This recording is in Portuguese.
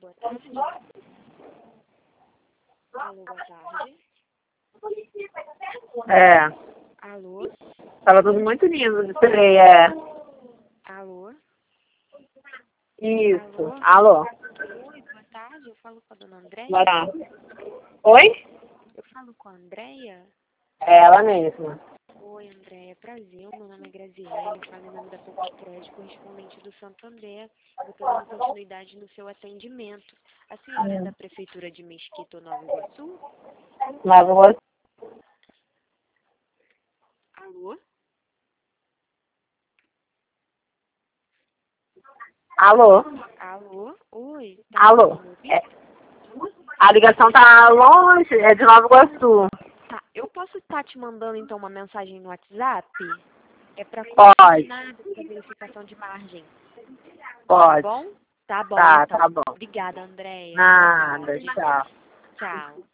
boa tarde. Alô, boa tarde. Alô? Tava tudo muito lindo de sereia, Alô? Isso. Alô? Alô? Oi, boa tarde. Eu falo com a dona Andréia? Boa tarde. Oi? Eu falo com a Andréia? É ela mesma. Oi, Andréia. Prazer. Meu nome é Graziele. Eu falo em nome da Tococred, correspondente do Santander. Eu estou dando continuidade no seu atendimento. A senhora é da Prefeitura de Mesquita ou Nova Iguaçu? Nova Iguaçu. Alô? Alô? Alô? Oi. Alô? Me ouvindo? É, a ligação tá longe, é de Nova Iguaçu. Tá. Eu posso estar te mandando, então, uma mensagem no WhatsApp? É para Pode, combinado para verificação de margem. Tá pode. bom? Tá bom, Tá então. bom. Obrigada, Andréia. Boa Nada, tarde. tchau. Tchau.